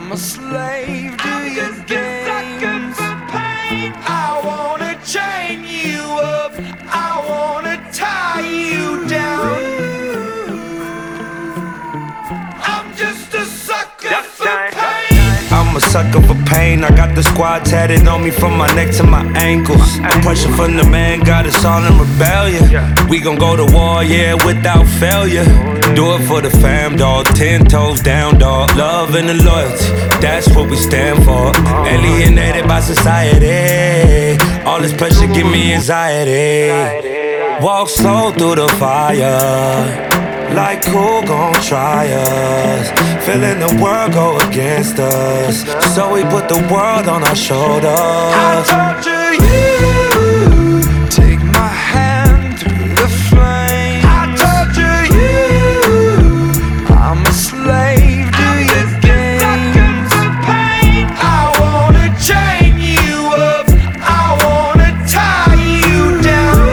I'm a slave to your games. I wanna chain you up, I wanna tie you down. I'm just a sucker for pain. I'm a sucker for pain. I got the squad tatted on me from my neck to my ankles. Pressure from the man got us all in rebellion. We gon' go to war, yeah, without failure. Do it for the fam, dog. 10 toes down, dog. Love and the loyalty, that's what we stand for. Alienated by society. All this pressure give me anxiety. Walk slow through the fire. Like who gon' try us? Feeling the world go against us, so we put the world on our shoulders. I torture you, take my hand through the flame. I torture you, I'm a slave to your games. I wanna chain you up, I wanna tie you down.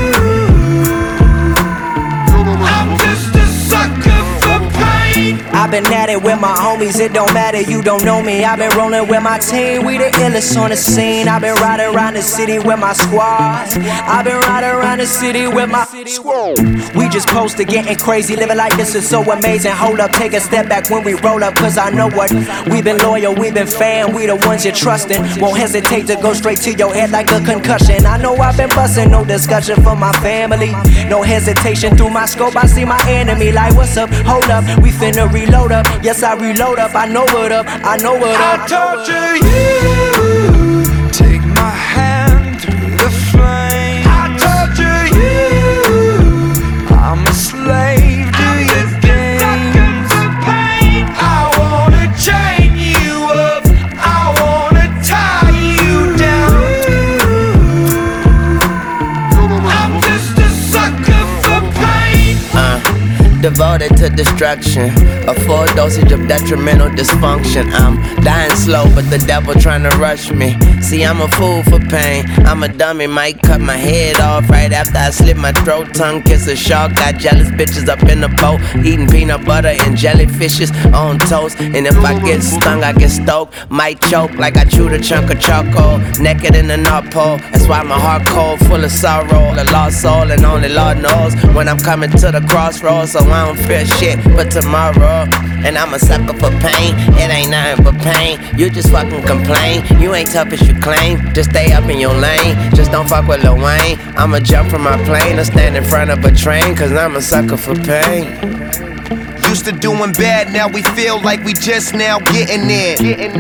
I'm just a sucker for pain. I've been at it with my homies, it don't matter, you don't know me. I've been rolling with my team, we the illest on the scene. I've been riding around the city with my squad. I've been riding around the city with my squad. We just posted getting crazy, living like this is so amazing. Hold up, take a step back when we roll up, cause I know what. We've been loyal, we've been fan, we the ones you're trusting. Won't hesitate to go straight to your head like a concussion. I know I've been busting, no discussion for my family. No hesitation, through my scope I see my enemy. Like what's up, hold up, we finna reload up. Yes, I reload up, I know what up, I know what up. I torture you, take my hand through the flame. I torture you, I'm a slave to your games. I wanna chain you up, I wanna tie you down. I'm just a sucker for pain. Devoted to destruction, a full dosage of detrimental dysfunction. I'm dying slow, but the devil trying to rush me. See, I'm a fool for pain. I'm a dummy, might cut my head off right after I slit my throat. Tongue kiss a shark, got jealous bitches up in the boat, eating peanut butter and jellyfishes on toast. And if I get stung, I get stoked. Might choke like I chewed a chunk of charcoal. Naked in the North Pole, that's why my heart cold, full of sorrow. A lost soul, and only Lord knows when I'm coming to the crossroads. So I don't fear shit but tomorrow. And I'm a sucker for pain, it ain't nothing but pain. You just fucking complain, you ain't tough as you claim. Just stay up in your lane, just don't fuck with Lil Wayne. I'ma jump from my plane or stand in front of a train, cause I'm a sucker for pain. Used to doing bad, now we feel like we just now getting in.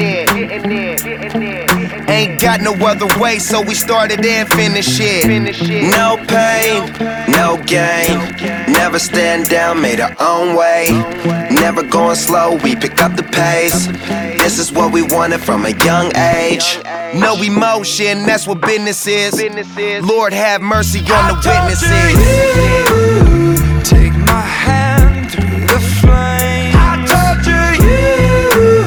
Ain't got no other way, so we started and finished it. No pain, no gain. Never stand down, made our own way. Never going slow, we pick up the pace. This is what we wanted from a young age. No emotion, that's what business is. Lord have mercy on the witnesses. Take my hand through the flame. I torture you,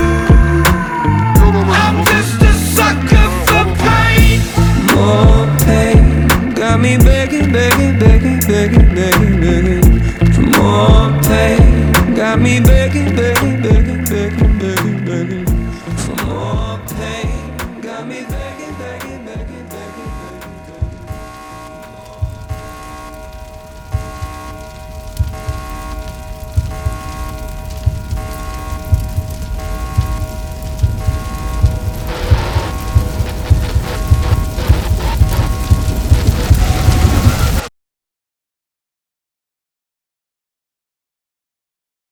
I'm just a sucker for pain. More pain, got me begging, begging, begging, begging, begging, begging. For more pain, got me begging, begging, begging, begging, begging, begging.